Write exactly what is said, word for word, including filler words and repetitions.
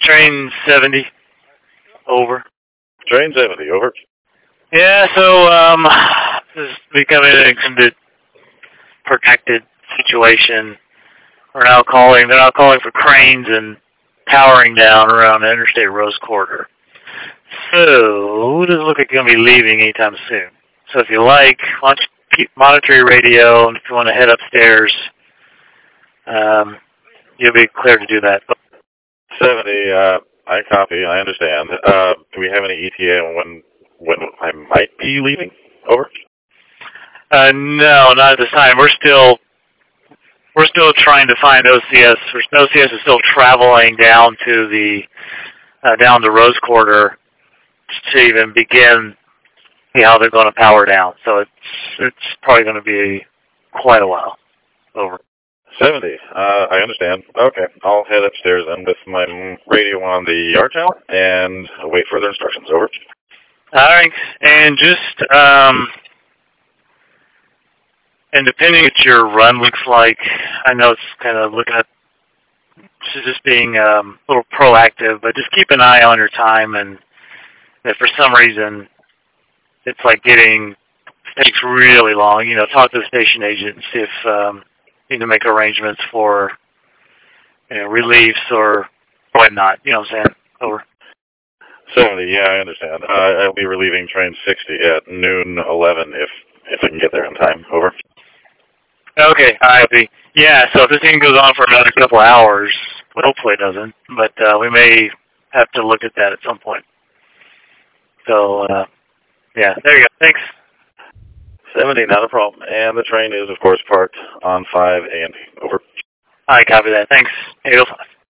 Train seventy. Over. Train seventy, over. Yeah, so, um, this is becoming an extended protected situation. We're now calling, they're now calling for cranes and powering down around the Interstate Rose Corridor. So, it doesn't look like you're going to be leaving anytime soon. So if you like, why don't you keep, monitor your radio, and if you want to head upstairs, um, you'll be clear to do that. seventy, uh, I copy, I understand. Uh, do we have any E T A on when, when I might be leaving? Over. Uh, no, not at this time. We're still, we're still trying to find O C S. O C S is still traveling down to the, uh, down the Rose Corridor to even begin how they're going to power down. So it's, it's probably going to be quite a while. Over. seventy, uh, I understand. Okay, I'll head upstairs then with my radio on the yard channel and await further instructions. Over. All right, and just, um, and depending what your run looks like, I know it's kind of looking at, just being um, a little proactive, but just keep an eye on your time, and if for some reason it's like getting, takes really long, you know, talk to the station agent and see if um, you need to make arrangements for, you know, reliefs or whatnot, you know what I'm saying? Over. seventy, yeah, I understand. Uh, I'll be relieving train sixty at noon eleven if, if I can get there in time. Over. Okay, I see. Yeah, so if this thing goes on for another couple hours, well, hopefully it doesn't, but uh, we may have to look at that at some point. So, uh, yeah, there you go. Thanks. seventy, not a problem. And the train is, of course, parked on five A and P. Over. I copy that. Thanks. eight oh five.